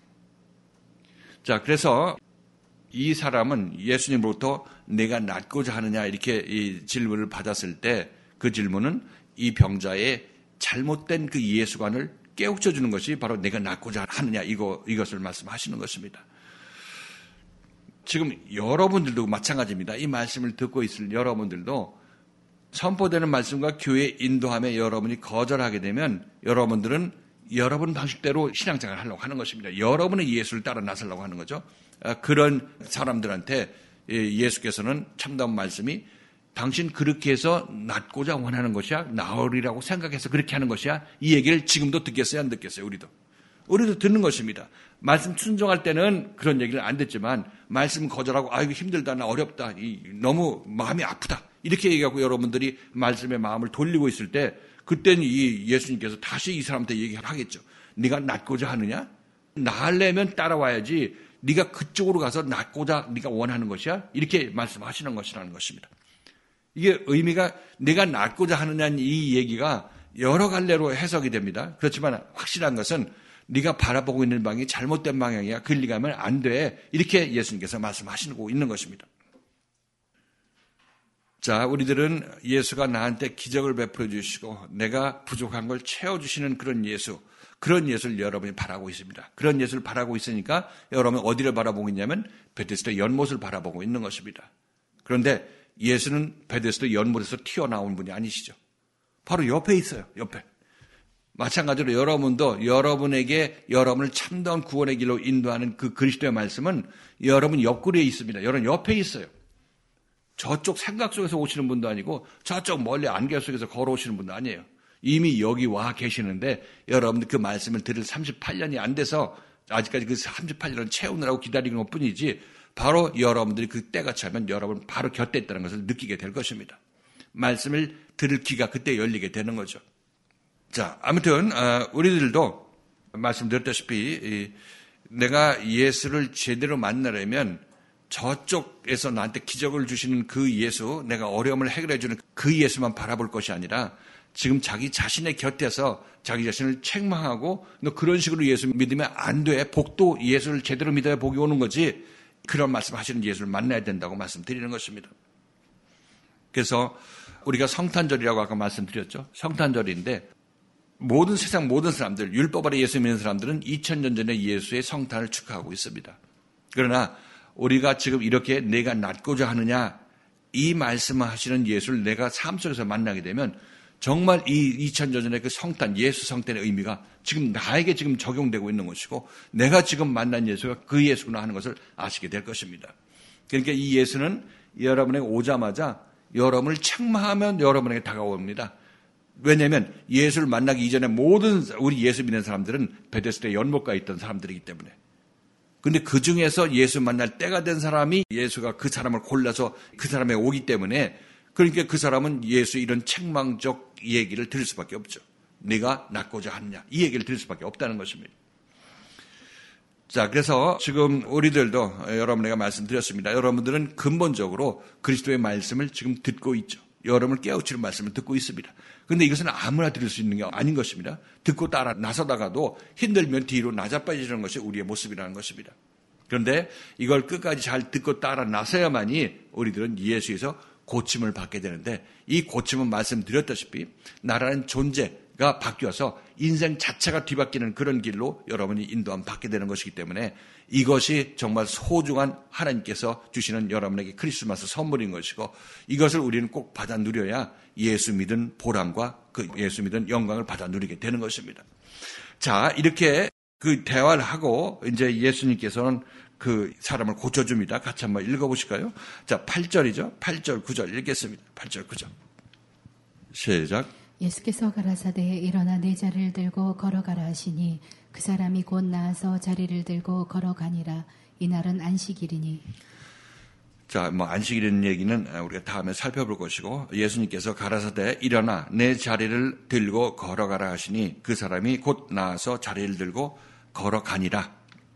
자, 그래서 이 사람은 예수님으로부터 내가 낫고자 하느냐 이렇게 이 질문을 받았을 때 그 질문은 이 병자의 잘못된 그 예수관을 깨우쳐 주는 것이 바로 내가 낫고자 하느냐 이것을 말씀하시는 것입니다. 지금 여러분들도 마찬가지입니다. 이 말씀을 듣고 있을 여러분들도 선포되는 말씀과 교회 인도함에 여러분이 거절하게 되면 여러분들은 여러분 방식대로 신앙생활을 하려고 하는 것입니다. 여러분의 예수를 따라 나서려고 하는 거죠. 그런 사람들한테 예수께서는 참다운 말씀이 당신 그렇게 해서 낫고자 원하는 것이야? 나으리라고 생각해서 그렇게 하는 것이야? 이 얘기를 지금도 듣겠어요? 안 듣겠어요? 우리도 듣는 것입니다. 말씀 순종할 때는 그런 얘기를 안 듣지만 말씀 거절하고 이거 힘들다, 나 어렵다, 너무 마음이 아프다 이렇게 얘기하고 여러분들이 말씀의 마음을 돌리고 있을 때 그때는 이 예수님께서 다시 이 사람한테 얘기하겠죠. 네가 낫고자 하느냐? 나으려면 따라와야지 네가 그쪽으로 가서 낫고자 네가 원하는 것이야? 이렇게 말씀하시는 것이라는 것입니다. 이게 의미가 내가 낫고자 하느냐는 이 얘기가 여러 갈래로 해석이 됩니다. 그렇지만 확실한 것은 네가 바라보고 있는 방이 잘못된 방향이야. 그리 가면 안 돼. 이렇게 예수님께서 말씀하시고 있는 것입니다. 자, 우리들은 예수가 나한테 기적을 베풀어 주시고 내가 부족한 걸 채워주시는 그런 예수를 여러분이 바라고 있습니다. 그런 예수를 바라고 있으니까 여러분이 어디를 바라보고 있냐면 베데스다 연못을 바라보고 있는 것입니다. 그런데 예수는 베데스다 연못에서 튀어나온 분이 아니시죠. 바로 옆에 있어요. 옆에. 마찬가지로 여러분도 여러분에게 여러분을 참다운 구원의 길로 인도하는 그 그리스도의 말씀은 여러분 옆구리에 있습니다. 여러분 옆에 있어요. 저쪽 생각 속에서 오시는 분도 아니고 저쪽 멀리 안개 속에서 걸어오시는 분도 아니에요. 이미 여기 와 계시는데 여러분들 그 말씀을 들을 38년이 안 돼서 아직까지 그 38년을 채우느라고 기다리는 것뿐이지 바로 여러분들이 그 때가 차면 여러분 바로 곁에 있다는 것을 느끼게 될 것입니다. 말씀을 들을 귀가 그때 열리게 되는 거죠. 자, 아무튼 우리들도 말씀드렸다시피 내가 예수를 제대로 만나려면 저쪽에서 나한테 기적을 주시는 그 예수, 내가 어려움을 해결해 주는 그 예수만 바라볼 것이 아니라 지금 자기 자신의 곁에서 자기 자신을 책망하고 너 그런 식으로 예수 믿으면 안 돼. 복도 예수를 제대로 믿어야 복이 오는 거지. 그런 말씀하시는 예수를 만나야 된다고 말씀드리는 것입니다. 그래서 우리가 성탄절이라고 아까 말씀드렸죠. 성탄절인데 세상 모든 사람들, 율법 아래 예수 믿는 사람들은 2000년 전에 예수의 성탄을 축하하고 있습니다. 그러나 우리가 지금 이렇게 내가 낫고자 하느냐 이 말씀을 하시는 예수를 내가 삶 속에서 만나게 되면 정말 이 2000년 전의 그 성탄, 예수 성탄의 의미가 지금 나에게 지금 적용되고 있는 것이고 내가 지금 만난 예수가 그 예수구나 하는 것을 아시게 될 것입니다. 그러니까 이 예수는 여러분에게 오자마자 여러분을 책망하면 여러분에게 다가옵니다. 왜냐하면 예수를 만나기 이전에 모든 우리 예수 믿는 사람들은 베데스다 연못가에 있던 사람들이기 때문에. 그런데 그 중에서 예수 만날 때가 된 사람이 예수가 그 사람을 골라서 그 사람에 오기 때문에 그러니까 그 사람은 예수 이런 책망적 얘기를 들을 수밖에 없죠. 네가 낫고자 하느냐 이 얘기를 들을 수밖에 없다는 것입니다. 자, 그래서 지금 우리들도 여러분에게 말씀드렸습니다. 여러분들은 근본적으로 그리스도의 말씀을 지금 듣고 있죠. 여러분을 깨우치는 말씀을 듣고 있습니다. 그런데 이것은 아무나 들을 수 있는 게 아닌 것입니다. 듣고 따라 나서다가도 힘들면 뒤로 나자빠지는 것이 우리의 모습이라는 것입니다. 그런데 이걸 끝까지 잘 듣고 따라 나서야만이 우리들은 예수에서 고침을 받게 되는데 이 고침은 말씀드렸다시피 나라는 존재가 바뀌어서 인생 자체가 뒤바뀌는 그런 길로 여러분이 인도함 받게 되는 것이기 때문에 이것이 정말 소중한 하나님께서 주시는 여러분에게 크리스마스 선물인 것이고 이것을 우리는 꼭 받아 누려야 예수 믿은 보람과 그 예수 믿은 영광을 받아 누리게 되는 것입니다. 자, 이렇게 그 대화를 하고 이제 예수님께서는 그 사람을 고쳐줍니다. 같이 한번 읽어보실까요? 자, 8절이죠. 8절, 9절 읽겠습니다. 8절, 9절. 시작. 예수께서 가라사대 일어나 내 자리를 들고 걸어가라 하시니 그 사람이 곧 나아서 자리를 들고 걸어가니라. 이날은 안식일이니. 자, 안식일이라는 얘기는 우리가 다음에 살펴볼 것이고 예수님께서 가라사대 일어나 내 자리를 들고 걸어가라 하시니 그 사람이 곧 나아서 자리를 들고 걸어가니라.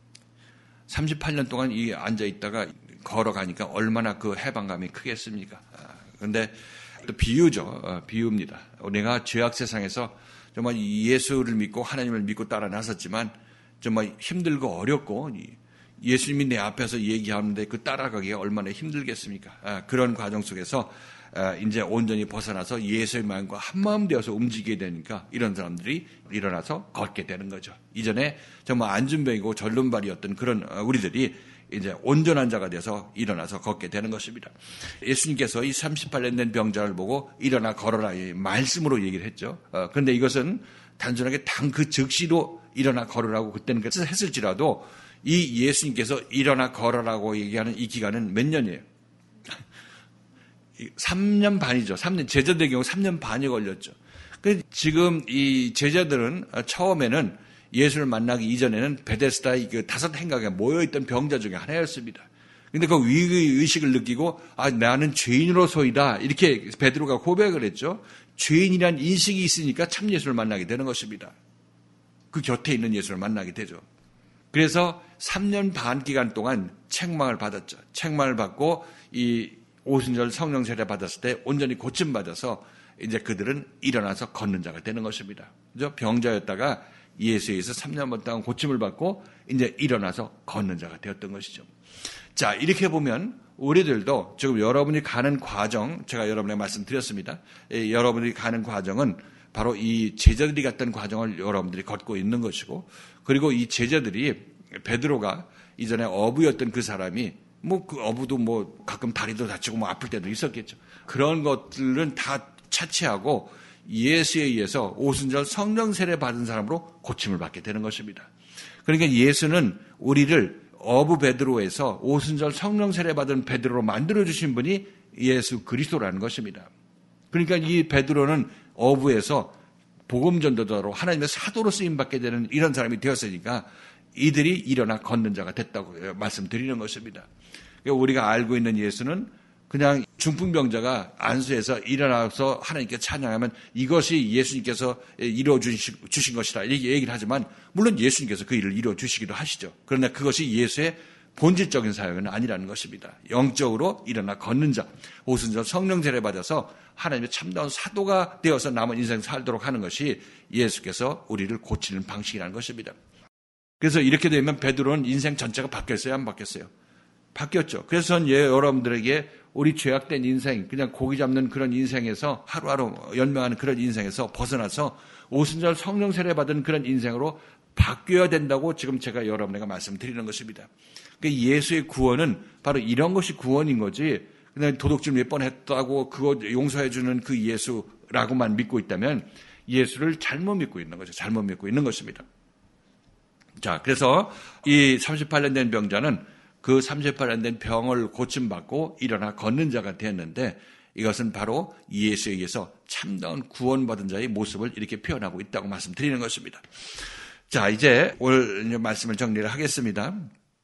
38년 동안 이 앉아있다가 걸어가니까 얼마나 그 해방감이 크겠습니까? 그런데 또 비유죠. 비유입니다. 내가 죄악 세상에서 정말 예수를 믿고 하나님을 믿고 따라 나섰지만 정말 힘들고 어렵고 예수님이 내 앞에서 얘기하는데 그 따라가기가 얼마나 힘들겠습니까? 그런 과정 속에서 이제 온전히 벗어나서 예수의 마음과 한마음 되어서 움직이게 되니까 이런 사람들이 일어나서 걷게 되는 거죠. 이전에 정말 안준병이고 절름발이었던 그런 우리들이 이제 온전한 자가 돼서 일어나서 걷게 되는 것입니다. 예수님께서 이 38년 된 병자를 보고 일어나 걸어라 이 말씀으로 얘기를 했죠. 그런데 이것은 단순하게 당 그 즉시로 일어나 걸으라고 그때는 했을지라도 이 예수님께서 일어나 걸어라고 얘기하는 이 기간은 몇 년이에요? 3년 반이죠. 3년, 제자들의 경우 3년 반이 걸렸죠. 지금 이 제자들은 처음에는 예수를 만나기 이전에는 베데스다의 그 5 행각에 모여있던 병자 중에 하나였습니다. 근데 그 위의식을 느끼고, 나는 죄인으로서이다. 이렇게 베드로가 고백을 했죠. 죄인이란 인식이 있으니까 참 예수를 만나게 되는 것입니다. 그 곁에 있는 예수를 만나게 되죠. 그래서 3년 반 기간 동안 책망을 받았죠. 책망을 받고 이 오순절 성령 세례 받았을 때 온전히 고침받아서 이제 그들은 일어나서 걷는 자가 되는 것입니다. 그죠? 병자였다가 예수에 의해서 3년 동안 고침을 받고 이제 일어나서 걷는 자가 되었던 것이죠. 자, 이렇게 보면 우리들도 지금 여러분이 가는 과정, 제가 여러분에게 말씀드렸습니다. 여러분이 가는 과정은 바로 이 제자들이 갔던 과정을 여러분들이 걷고 있는 것이고, 그리고 이 제자들이 베드로가 이전에 어부였던 그 사람이 그 어부도 가끔 다리도 다치고 아플 때도 있었겠죠. 그런 것들은 다 차치하고 예수에 의해서 오순절 성령 세례 받은 사람으로 고침을 받게 되는 것입니다. 그러니까 예수는 우리를 어부 베드로에서 오순절 성령 세례 받은 베드로로 만들어주신 분이 예수 그리스도라는 것입니다. 그러니까 이 베드로는 어부에서 복음 전도자로 하나님의 사도로 쓰임받게 되는 이런 사람이 되었으니까 이들이 일어나 걷는 자가 됐다고 말씀드리는 것입니다. 그러니까 우리가 알고 있는 예수는 그냥 중풍병자가 안수해서 일어나서 하나님께 찬양하면 이것이 예수님께서 이루어주신 것이라 이렇게 얘기를 하지만 물론 예수님께서 그 일을 이루어주시기도 하시죠. 그러나 그것이 예수의 본질적인 사역은 아니라는 것입니다. 영적으로 일어나 걷는 자, 오순절 성령 세례 받아서 하나님의 참다운 사도가 되어서 남은 인생 살도록 하는 것이 예수께서 우리를 고치는 방식이라는 것입니다. 그래서 이렇게 되면 베드로는 인생 전체가 바뀌었어요? 안 바뀌었어요? 바뀌었죠. 그래서 여러분들에게 우리 죄악된 인생, 그냥 고기 잡는 그런 인생에서 하루하루 연명하는 그런 인생에서 벗어나서 오순절 성령 세례 받은 그런 인생으로 바뀌어야 된다고 지금 제가 여러분에게 말씀드리는 것입니다. 예수의 구원은 바로 이런 것이 구원인 거지 그냥 도둑질 몇 번 했다고 그거 용서해주는 그 예수라고만 믿고 있다면 예수를 잘못 믿고 있는 거죠. 잘못 믿고 있는 것입니다. 자, 그래서 이 38년 된 병자는 그 38년 된 병을 고침받고 일어나 걷는 자가 되었는데 이것은 바로 예수에 의해서 참다운 구원받은 자의 모습을 이렇게 표현하고 있다고 말씀드리는 것입니다. 자, 이제 오늘 말씀을 정리를 하겠습니다.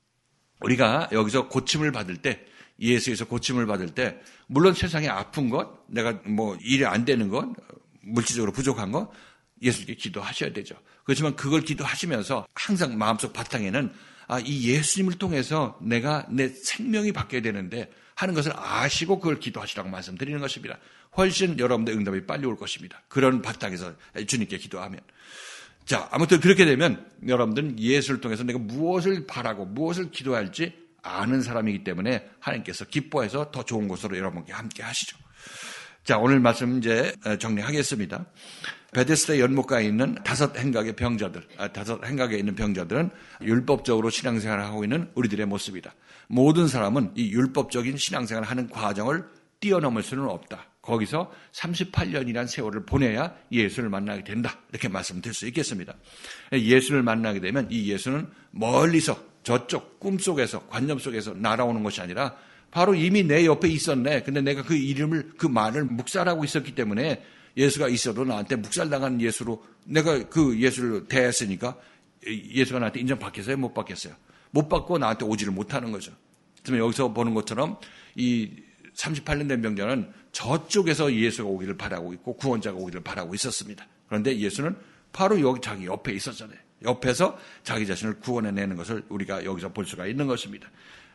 우리가 여기서 고침을 받을 때, 예수에서 고침을 받을 때, 물론 세상에 아픈 것, 내가 일이 안 되는 것, 물질적으로 부족한 것, 예수님께 기도하셔야 되죠. 그렇지만 그걸 기도하시면서 항상 마음속 바탕에는 이 예수님을 통해서 내가 내 생명이 바뀌어야 되는데 하는 것을 아시고 그걸 기도하시라고 말씀드리는 것입니다. 훨씬 여러분들 응답이 빨리 올 것입니다. 그런 바탕에서 주님께 기도하면. 자, 아무튼 그렇게 되면 여러분들은 예수를 통해서 내가 무엇을 바라고 무엇을 기도해야 할지 아는 사람이기 때문에 하나님께서 기뻐해서 더 좋은 곳으로 여러분께 함께 하시죠. 자, 오늘 말씀 이제 정리하겠습니다. 베데스다 연못가에 있는 5 행각의 병자들, 5 행각에 있는 병자들은 율법적으로 신앙생활을 하고 있는 우리들의 모습이다. 모든 사람은 이 율법적인 신앙생활을 하는 과정을 뛰어넘을 수는 없다. 거기서 38년이라는 세월을 보내야 예수를 만나게 된다. 이렇게 말씀드릴 수 있겠습니다. 예수를 만나게 되면 이 예수는 멀리서 저쪽 꿈속에서 관념 속에서 날아오는 것이 아니라 바로 이미 내 옆에 있었네. 근데 내가 그 이름을 그 말을 묵살하고 있었기 때문에 예수가 있어도 나한테 묵살당한 예수로 내가 그 예수를 대했으니까 예수가 나한테 인정받겠어요? 못 받겠어요? 못 받고 나한테 오지를 못하는 거죠. 그러면 여기서 보는 것처럼 이 38년 된 병자는 저쪽에서 예수가 오기를 바라고 있고 구원자가 오기를 바라고 있었습니다. 그런데 예수는 바로 여기 자기 옆에 있었잖아요. 옆에서 자기 자신을 구원해내는 것을 우리가 여기서 볼 수가 있는 것입니다.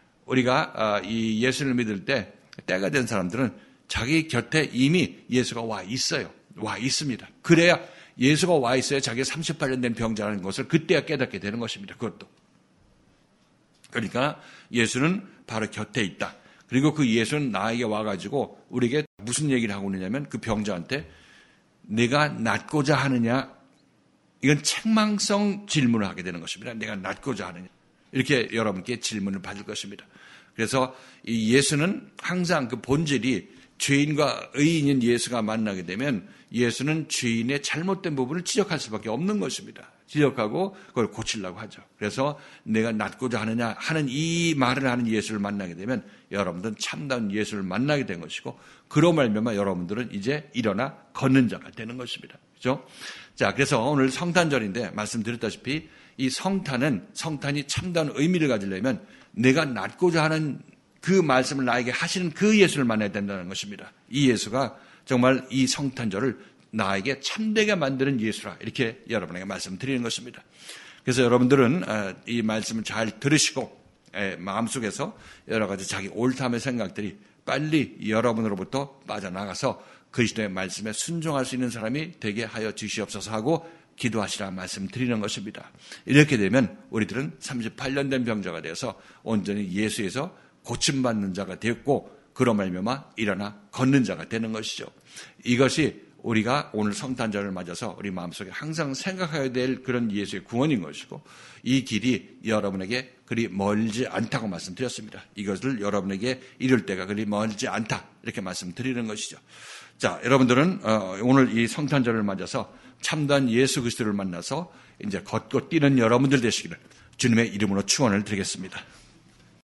우리가 이 예수를 믿을 때 때가 된 사람들은 자기 곁에 이미 예수가 와 있어요. 와 있습니다. 그래야 예수가 와 있어야 자기가 38년 된 병자라는 것을 그때야 깨닫게 되는 것입니다. 그것도. 그러니까 예수는 바로 곁에 있다. 그리고 그 예수는 나에게 와가지고 우리에게 무슨 얘기를 하고 있느냐면 그 병자한테 내가 낫고자 하느냐, 이건 책망성 질문을 하게 되는 것입니다. 내가 낫고자 하느냐, 이렇게 여러분께 질문을 받을 것입니다. 그래서 이 예수는 항상 그 본질이 죄인과 의인인 예수가 만나게 되면 예수는 죄인의 잘못된 부분을 지적할 수밖에 없는 것입니다. 지적하고 그걸 고치려고 하죠. 그래서 내가 낫고자 하느냐 하는 이 말을 하는 예수를 만나게 되면 여러분들은 참다운 예수를 만나게 된 것이고, 그로 말미암아 여러분들은 이제 일어나 걷는 자가 되는 것입니다. 그렇죠? 자, 그래서 오늘 성탄절인데 말씀드렸다시피 이 성탄이 참다운 의미를 가지려면 내가 낫고자 하는 그 말씀을 나에게 하시는 그 예수를 만나야 된다는 것입니다. 이 예수가 정말 이 성탄절을 나에게 참되게 만드는 예수라, 이렇게 여러분에게 말씀드리는 것입니다. 그래서 여러분들은 이 말씀을 잘 들으시고 마음속에서 여러 가지 자기 옳다의 생각들이 빨리 여러분으로부터 빠져나가서 그리스도의 말씀에 순종할 수 있는 사람이 되게 하여 주시옵소서 하고 기도하시라 말씀드리는 것입니다. 이렇게 되면 우리들은 38년 된 병자가 되어서 온전히 예수에서 고침받는 자가 되었고, 그로 말미암아 일어나 걷는 자가 되는 것이죠. 이것이 우리가 오늘 성탄절을 맞아서 우리 마음속에 항상 생각해야 될 그런 예수의 구원인 것이고, 이 길이 여러분에게 그리 멀지 않다고 말씀드렸습니다. 이것을 여러분에게 이룰 때가 그리 멀지 않다, 이렇게 말씀드리는 것이죠. 자, 여러분들은 오늘 이 성탄절을 맞아서 참된 예수 그리스도를 만나서 이제 걷고 뛰는 여러분들 되시기를 주님의 이름으로 축원을 드리겠습니다.